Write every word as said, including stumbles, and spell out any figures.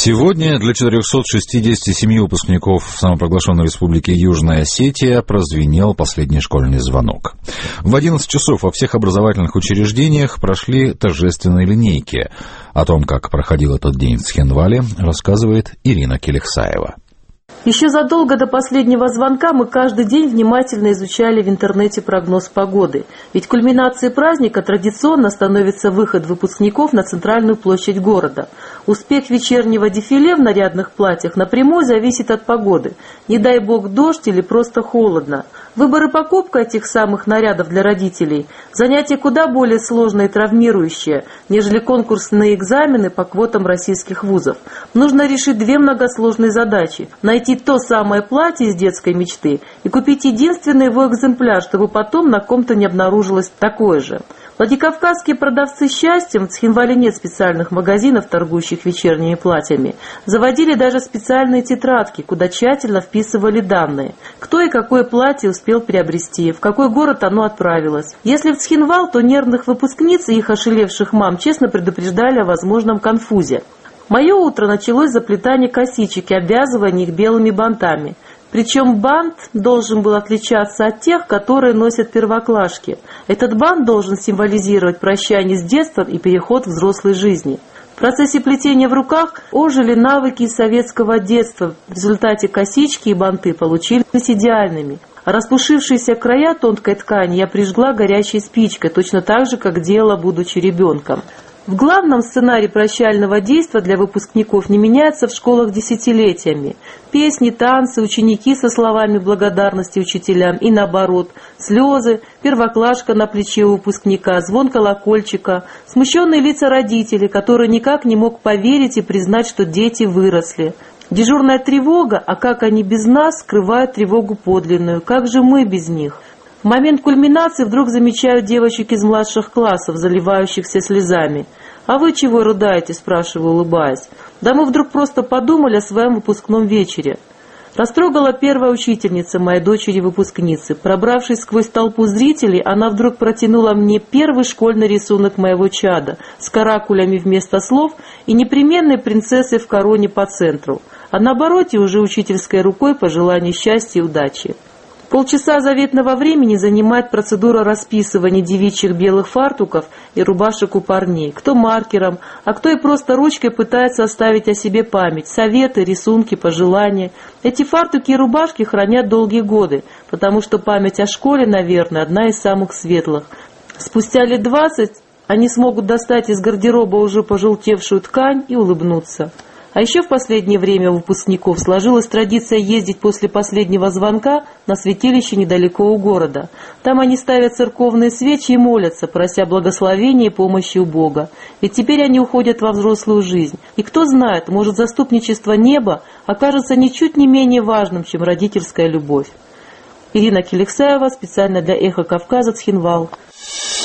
Сегодня для четырехсот шестидесяти семи выпускников самопровозглашенной республики Южная Осетия прозвенел последний школьный звонок. В одиннадцать часов во всех образовательных учреждениях прошли торжественные линейки. О том, как проходил этот день в Цхинвале, рассказывает Ирина Келексаева. Еще задолго до последнего звонка мы каждый день внимательно изучали в интернете прогноз погоды. Ведь кульминацией праздника традиционно становится выход выпускников на центральную площадь города. Успех вечернего дефиле в нарядных платьях напрямую зависит от погоды. Не дай бог дождь или просто холодно. Выбор и покупка этих самых нарядов для родителей – занятие куда более сложное и травмирующее, нежели конкурсные экзамены по квотам российских вузов. Нужно решить две многосложные задачи – найти то самое платье из детской мечты и купить единственный его экземпляр, чтобы потом на ком-то не обнаружилось такое же. Владикавказские продавцы счастьем, в Цхинвале нет специальных магазинов, торгующих вечерними платьями, заводили даже специальные тетрадки, куда тщательно вписывали данные, кто и какое платье успел приобрести, в какой город оно отправилось. Если в Цхинвал, то нервных выпускниц и их ошалевших мам честно предупреждали о возможном конфузе. Мое утро началось с заплетания косичек и обвязывания их белыми бантами. Причем бант должен был отличаться от тех, которые носят первоклашки. Этот бант должен символизировать прощание с детством и переход к взрослой жизни. В процессе плетения в руках ожили навыки из советского детства. В результате косички и банты получились идеальными. А распушившиеся края тонкой ткани я прижгла горячей спичкой, точно так же, как делала, будучи ребенком. В главном сценарии прощального действа для выпускников не меняется в школах десятилетиями. Песни, танцы, ученики со словами благодарности учителям и наоборот, слезы, первоклашка на плече у выпускника, звон колокольчика, смущенные лица родителей, которые никак не мог поверить и признать, что дети выросли. Дежурная тревога, а как они без нас, скрывают тревогу подлинную, как же мы без них? В момент кульминации вдруг замечают девочек из младших классов, заливающихся слезами. «А вы чего рыдаете?» – спрашиваю, улыбаясь. «Да мы вдруг просто подумали о своем выпускном вечере». Растрогала первая учительница моей дочери-выпускницы. Пробравшись сквозь толпу зрителей, она вдруг протянула мне первый школьный рисунок моего чада с каракулями вместо слов и непременной принцессой в короне по центру, а на обороте уже учительской рукой пожелание счастья и удачи. Полчаса заветного времени занимает процедура расписывания девичьих белых фартуков и рубашек у парней. Кто маркером, а кто и просто ручкой пытается оставить о себе память, советы, рисунки, пожелания. Эти фартуки и рубашки хранят долгие годы, потому что память о школе, наверное, одна из самых светлых. Спустя лет двадцать они смогут достать из гардероба уже пожелтевшую ткань и улыбнуться. А еще в последнее время у выпускников сложилась традиция ездить после последнего звонка на святилище недалеко у города. Там они ставят церковные свечи и молятся, прося благословения и помощи у Бога. Ведь теперь они уходят во взрослую жизнь. И кто знает, может, заступничество неба окажется ничуть не менее важным, чем родительская любовь. Ирина Келексаева, специально для «Эхо Кавказа», Цхинвал.